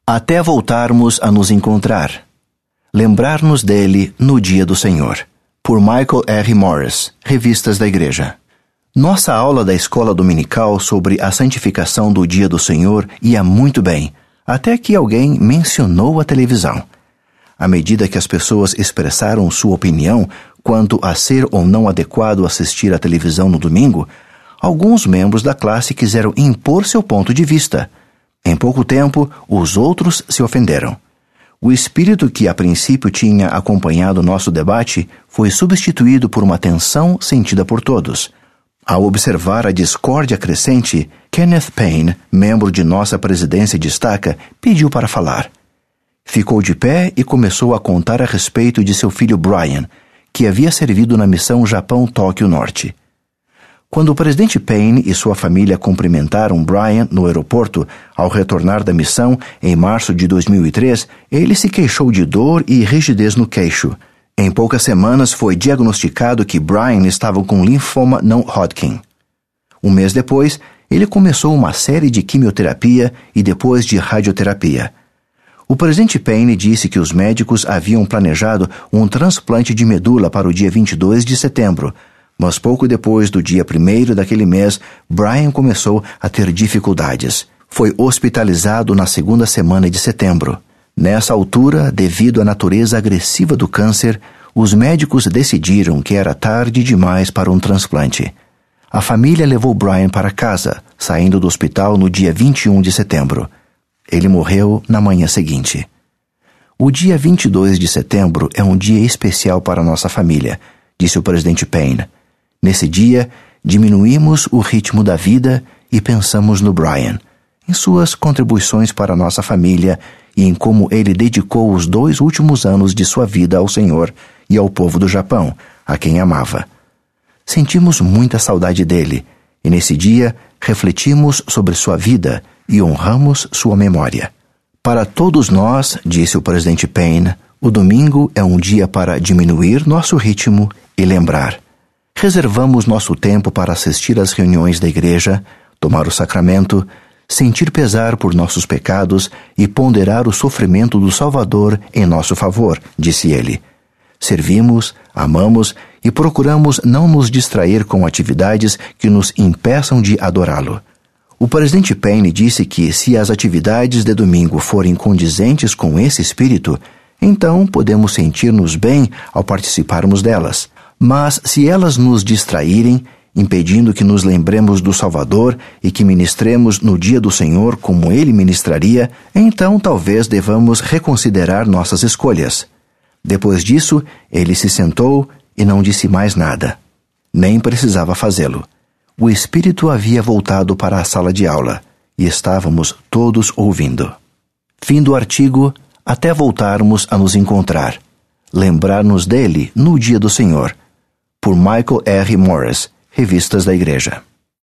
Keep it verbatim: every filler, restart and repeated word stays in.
Até voltarmos a nos encontrar. Lembrar-nos dele no dia do Senhor. Por Michael R. Morris, Revistas da Igreja. Nossa aula da escola dominical sobre a santificação do dia do Senhor ia muito bem, até que alguém mencionou a televisão. À medida que as pessoas expressaram sua opinião quanto a ser ou não adequado assistir à televisão no domingo, alguns membros da classe quiseram impor seu ponto de vista. Em pouco tempo, os outros se ofenderam. O espírito que a princípio tinha acompanhado nosso debate foi substituído por uma tensão sentida por todos. Ao observar a discórdia crescente, Kenneth Payne, membro de nossa presidência de estaca, pediu para falar. Ficou de pé e começou a contar a respeito de seu filho Brian, que havia servido na missão Japão-Tóquio Norte. Quando o presidente Payne e sua família cumprimentaram Brian no aeroporto ao retornar da missão em março de dois mil e três, ele se queixou de dor e rigidez no queixo. Em poucas semanas foi diagnosticado que Brian estava com linfoma não Hodgkin. Um mês depois, ele começou uma série de quimioterapia e depois de radioterapia. O presidente Payne disse que os médicos haviam planejado um transplante de medula para o dia vinte e dois de setembro, mas pouco depois do dia primeiro daquele mês, Brian começou a ter dificuldades. Foi hospitalizado na segunda semana de setembro. Nessa altura, devido à natureza agressiva do câncer, os médicos decidiram que era tarde demais para um transplante. A família levou Brian para casa, saindo do hospital no dia vinte e um de setembro. Ele morreu na manhã seguinte. O dia vinte e dois de setembro é um dia especial para nossa família, disse o presidente Payne. Nesse dia, diminuímos o ritmo da vida e pensamos no Brian, em suas contribuições para a nossa família e em como ele dedicou os dois últimos anos de sua vida ao Senhor e ao povo do Japão, a quem amava. Sentimos muita saudade dele, e nesse dia refletimos sobre sua vida e honramos sua memória. Para todos nós, disse o presidente Payne, o domingo é um dia para diminuir nosso ritmo e lembrar. Reservamos nosso tempo para assistir às reuniões da igreja, tomar o sacramento, sentir pesar por nossos pecados e ponderar o sofrimento do Salvador em nosso favor, disse ele. Servimos, amamos e procuramos não nos distrair com atividades que nos impeçam de adorá-lo. O presidente Payne disse que se as atividades de domingo forem condizentes com esse espírito, então podemos sentir-nos bem ao participarmos delas. Mas se elas nos distraírem, impedindo que nos lembremos do Salvador e que ministremos no dia do Senhor como Ele ministraria, então talvez devamos reconsiderar nossas escolhas. Depois disso, ele se sentou e não disse mais nada. Nem precisava fazê-lo. O Espírito havia voltado para a sala de aula e estávamos todos ouvindo. Fim do artigo, até voltarmos a nos encontrar. Lembrar-nos dele no dia do Senhor. Por Michael R. Morris, Revistas da Igreja.